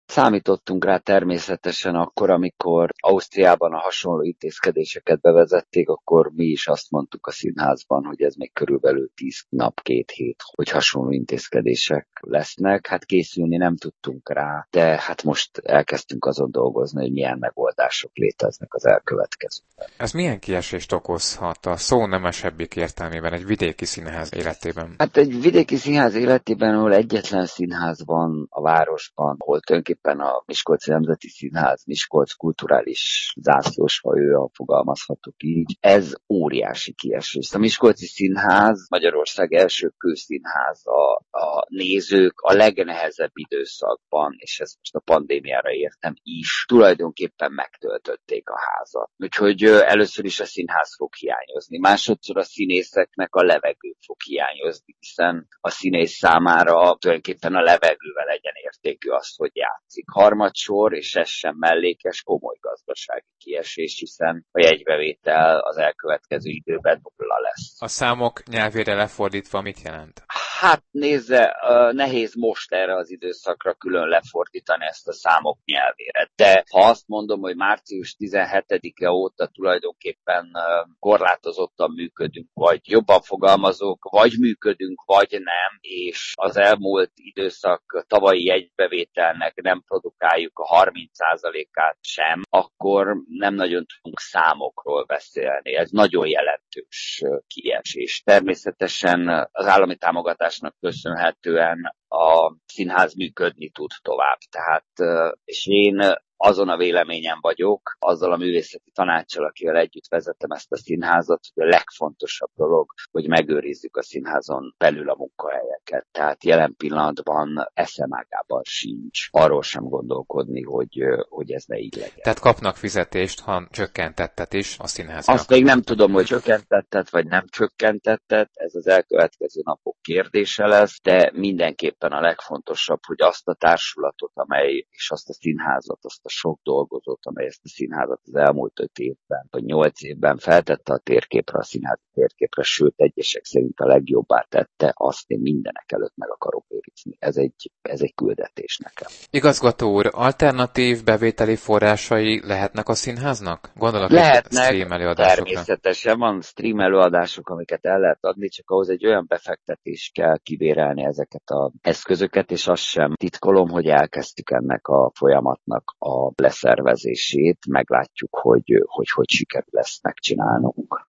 Számítottunk rá természetesen akkor, amikor Ausztriában a hasonló intézkedéseket bevezették, akkor mi is azt mondtuk a színházban, hogy ez még körülbelül 10 nap, 2 hét, hogy hasonló intézkedések lesznek. Hát készülni nem tudtunk rá, de hát most elkezdtünk azon dolgozni, hogy milyen megoldások léteznek az elkövetkezőben. Ez milyen kiesést okozhat a szó nemesebbik értelmében egy vidéki színház életében? Hát egy vidéki színház életében, ahol egyetlen színház van a városban, ahol tulajdonképpen a Miskolci Nemzeti Színház, Miskolc kulturális zászlóshajója, fogalmazhatok így, ez óriási kiesés. A Miskolci Színház Magyarország első kőszínháza, a nézők a legnehezebb időszakban, és ezt most a pandémiára értem is, tulajdonképpen megtöltötték a házat. Úgyhogy először is a színház fog hiányozni, másodszor a színészeknek a levegő fog hiányozni, hiszen a színész számára tulajdonképpen a levegővel egyenértékű az, hogy játszik. Harmadsor, és ez sem mellékes, komoly gazdasági kiesés, hiszen a jegybevétel az elkövetkező időben nulla lesz. A számok nyelvére lefordítva mit jelent? Hát nézze, nehéz most erre az időszakra külön lefordítani ezt a számok nyelvére. De ha azt mondom, hogy március 17-e óta tulajdonképpen korlátozottan működünk, vagy jobban fogalmazok, vagy működünk, vagy nem, és az elmúlt időszak tavalyi jegybevételnek nem produkáljuk a 30%-át sem, akkor nem nagyon tudunk számokról beszélni. Ez nagyon jelentős kiesés. Természetesen az állami támogatásnak köszönhetően a színház működni tud tovább. Tehát, és én azon a véleményen vagyok, azzal a művészeti tanácssal, akivel együtt vezetem ezt a színházat, hogy a legfontosabb dolog, hogy megőrizzük a színházon belül a munkahelyeket. Tehát jelen pillanatban eszemágában sincs arról sem gondolkodni, hogy ez ne így legyen. Tehát kapnak fizetést, ha csökkentettet is a színháznak. Azt még nem tudom, hogy csökkentettet vagy nem csökkentettet, ez az elkövetkező napok kérdése lesz, de mindenképpen a legfontosabb, hogy azt a társulatot, amely és azt a színházat, azt a sok dolgozót, amely ezt a színházat az elmúlt 5 évben, vagy 8 évben feltette a térképre, a színházi térképre, sőt egyesek szerint a legjobbá tette, azt én mindenek előtt meg akarom őrizni. Ez egy küldetés nekem. Igazgató úr, alternatív bevételi forrásai lehetnek a színháznak? Gondolok lehetnek, stream előadásokra. Természetesen van stream előadások, amiket el lehet adni, csak ahhoz egy olyan befektetés kell kibérelni ezeket az eszközöket, és azt sem titkolom, hogy elkezdtük ennek a folyamatnak a leszervezését, meglátjuk, hogy sikerül ezt megcsinálnunk.